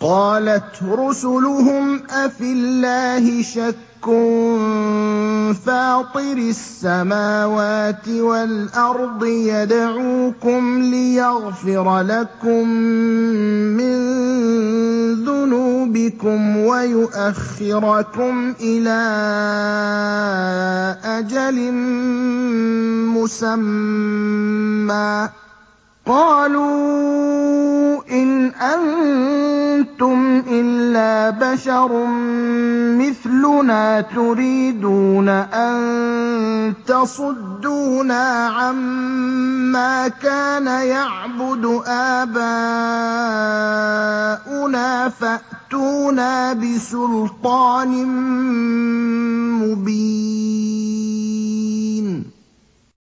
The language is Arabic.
قَالَتْ رُسُلُهُمْ أَفِي اللَّهِ شَكٌّ فَاطِرِ السَّمَاوَاتِ وَالْأَرْضِ يَدْعُوكُمْ لِيَغْفِرَ لَكُم مِّن ذُنُوبِكُمْ وَيُؤَخِّرَكُمْ إِلَىٰ أَجَلٍ مُّسَمًّى ۚ قَالُوا إِنْ أَنتُمْ إِلَّا بَشَرٌ مِّثْلُنَا تُرِيدُونَ أَن تَصُدُّونَا عَمَّا كَانَ يَعْبُدُ آبَاؤُنَا فَأْتُونَا بِسُلْطَانٍ مُّبِينٍ